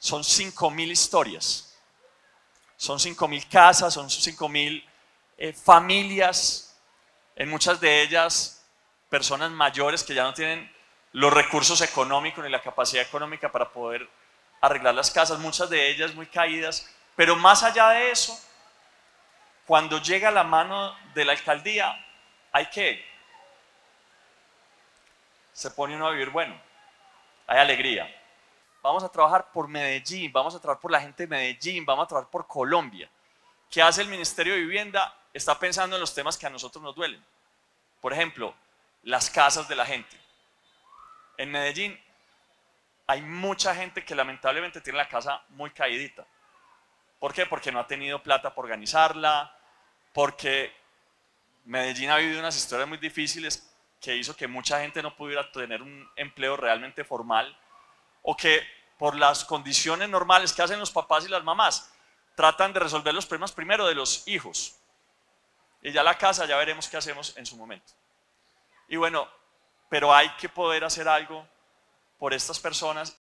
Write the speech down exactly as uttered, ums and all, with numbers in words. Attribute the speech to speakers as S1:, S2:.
S1: son cinco mil historias, son cinco mil casas, son cinco mil eh, familias, en muchas de ellas personas mayores que ya no tienen los recursos económicos ni la capacidad económica para poder arreglar las casas, muchas de ellas muy caídas, pero más allá de eso, cuando llega la mano de la alcaldía, hay que, se pone uno a vivir bueno, hay alegría. Vamos a trabajar por Medellín, vamos a trabajar por la gente de Medellín, vamos a trabajar por Colombia. ¿Qué hace el Ministerio de Vivienda? Está pensando en los temas que a nosotros nos duelen. Por ejemplo, las casas de la gente. En Medellín hay mucha gente que lamentablemente tiene la casa muy caídita. ¿Por qué? Porque no ha tenido plata para organizarla, porque Medellín ha vivido unas historias muy difíciles que hizo que mucha gente no pudiera tener un empleo realmente formal, o que por las condiciones normales que hacen los papás y las mamás, tratan de resolver los problemas primero de los hijos. Y ya la casa, ya veremos qué hacemos en su momento. Y bueno, pero hay que poder hacer algo por estas personas